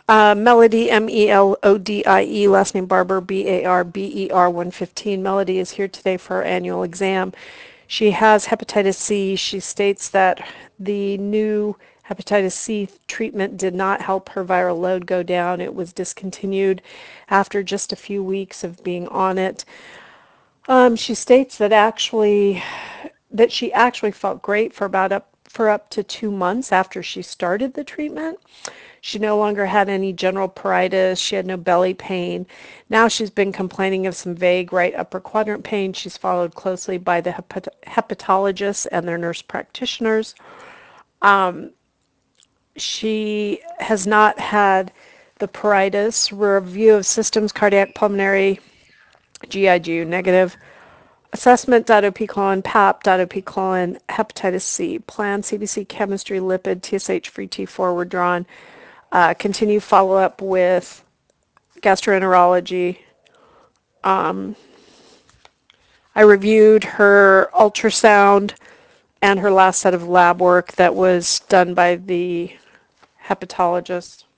Melody, Melodie, last name Barber, Barber, 115. Melody is here today for her annual exam. She has hepatitis C. She states that the new hepatitis C treatment did not help her viral load go down. It was discontinued after just a few weeks of being on it. She states that she actually felt great for up to 2 months after she started the treatment. She no longer had any general pruritus. She had no belly pain. Now she's been complaining of some vague right upper quadrant pain. She's followed closely by the hepatologists and their nurse practitioners. She has not had the pruritus. Review of systems, cardiac, pulmonary, GIGU negative. Assessment.op colon, pap.op colon, hepatitis C. Plan CBC chemistry, lipid, TSH free T4 were drawn. Continue follow-up with gastroenterology. I reviewed her ultrasound and her last set of lab work that was done by the hepatologist.